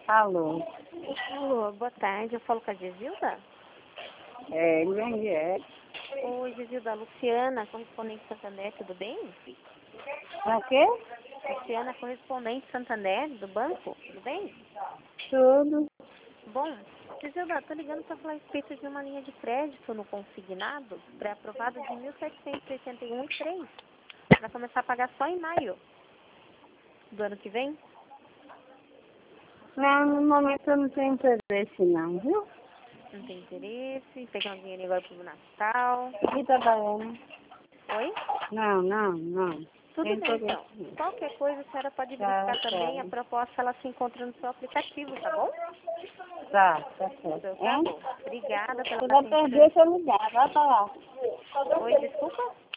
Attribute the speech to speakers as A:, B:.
A: Alô?
B: Alô, boa tarde. Eu falo com a Gisilda?
A: É, quem é?
B: Oi, Gisilda. Luciana, correspondente Santander, tudo bem?
A: Pra quê?
B: Luciana, correspondente Santander, do banco, tudo bem?
A: Tudo.
B: Bom, Gisilda, tô ligando para falar a respeito de uma linha de crédito no consignado, pré-aprovado de 1.781,3, para começar a pagar só em maio do ano que vem.
A: Não, no momento eu não tenho interesse não, viu?
B: Não tem interesse, pegar um dinheiro agora pro Natal.
A: E trabalhando?
B: Oi?
A: Não.
B: Tudo
A: Tem
B: bem,
A: interesse
B: então.
A: não.
B: Qualquer coisa a senhora pode
A: Tá,
B: verificar também. A
A: tá.
B: proposta ela se encontra no seu aplicativo, tá bom?
A: Tá certo.
B: Então, tá
A: Hein?
B: bom. Obrigada pela
A: Você vai
B: atenção.
A: perder seu lugar, vai pra lá.
B: Oi, desculpa?